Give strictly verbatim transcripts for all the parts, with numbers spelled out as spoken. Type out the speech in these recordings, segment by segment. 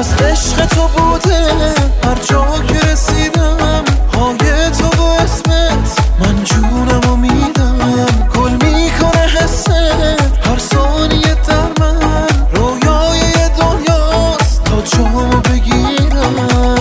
از عشق تو بوده هر جا که رسیدم، پای تو و اسمت من جونم و میدم. گل میکنه حست هر ثانیه در من، رویای دنیاست تا جامو بگیرم.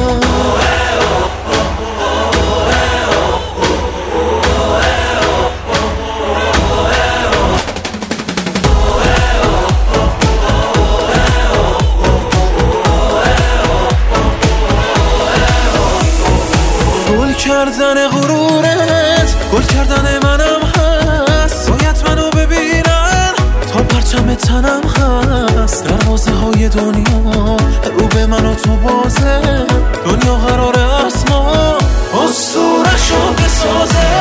گل کردن غرورت، گل کردن منم هست. باید منو ببینن تا پرچم تنم هست. دروازه های دنیا رو به من و تو بازه، دنیا قراره از ما اسطوره‌شو بسازه.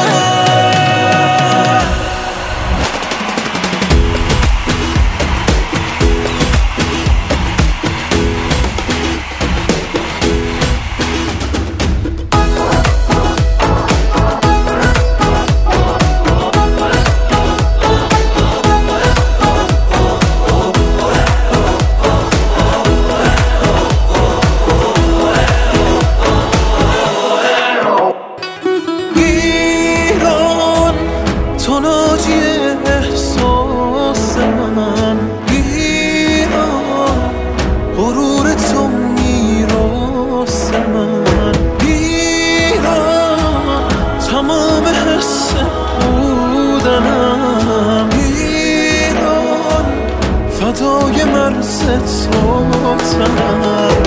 تو ناجی احساس من، ایران غرور تو میراث من، ایران تمام حس بودنم، ایران فدای مرز تو تنم.